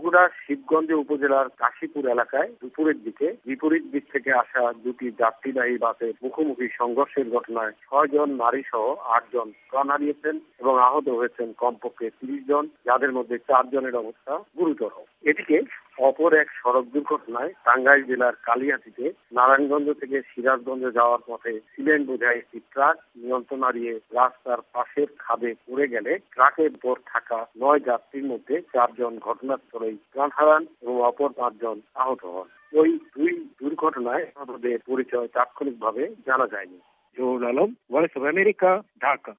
বগুড়া শিবগঞ্জ উপজেলার কাশীপুর এলাকায় দুপুরের দিকে বিপরীত দিক থেকে আসা দুটি যাত্রীবাহী বাসের মুখোমুখি সংঘর্ষের ঘটনায় 6 জন নারী সহ 8 জন প্রাণ হারিয়েছেন এবং আহত হয়েছেন কমপক্ষে 30 জন, যাদের মধ্যে 4 জনের অবস্থা গুরুতর। এদিকে অপর এক সড়ক দুর্ঘটনায় টাঙ্গাইল জেলার কালিহাতীতে নারায়ণগঞ্জ থেকে সিরাজগঞ্জ যাওয়ার পথে সিমেন্ট বোঝাই একটি ট্রাক নিয়ন্ত্রণ হারিয়ে রাস্তার পাশের খাদে পড়ে গেলে ট্রাকের উপর থাকা 9 যাত্রীর মধ্যে 4 জন ঘটনাস্থলেই প্রাণ হারান এবং অপর 5 জন আহত হন। ওই দুই দুর্ঘটনায় আহতদের পরিচয় তাৎক্ষণিকভাবে জানা যায়নি। Zahurul Alam, voice of America, Dhaka.